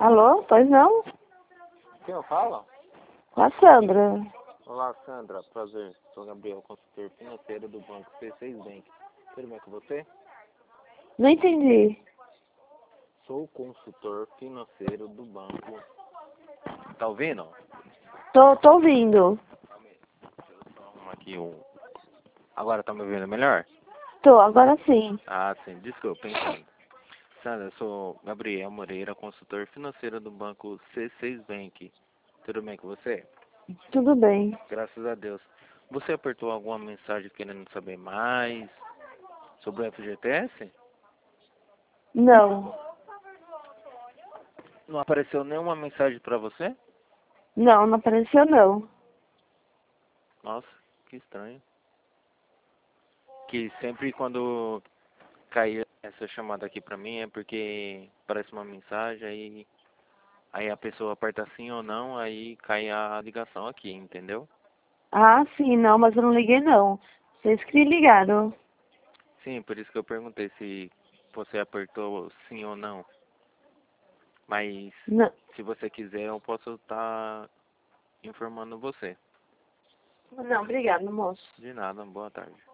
Alô? Pois não? Quem eu falo? Com a Sandra. Olá, Sandra. Prazer. Sou Gabriel, consultor financeiro do Banco C6 Bank. Tudo bem com você? Não entendi. Sou consultor financeiro do banco. Tá ouvindo? Tô ouvindo. Deixa eu só arrumar aqui o... Agora tá me ouvindo melhor? Tô, agora sim. Ah, sim. Desculpa, pensando. Sandra, eu sou Gabriel Moreira, consultor financeiro do Banco C6 Bank. Tudo bem com você? Tudo bem. Graças a Deus. Você apertou alguma mensagem querendo saber mais sobre o FGTS? Não. Não apareceu nenhuma mensagem para você? Não apareceu não. Nossa, que estranho. Que sempre quando cair essa chamada aqui pra mim é porque aparece uma mensagem aí a pessoa aperta sim ou não, aí cai a ligação aqui, entendeu? Ah, sim, não, mas eu não liguei não. Vocês que me ligaram. Sim, por isso que eu perguntei se você apertou sim ou não. Mas Não, se você quiser eu posso estar informando você. não, obrigada, moço. De nada, boa tarde.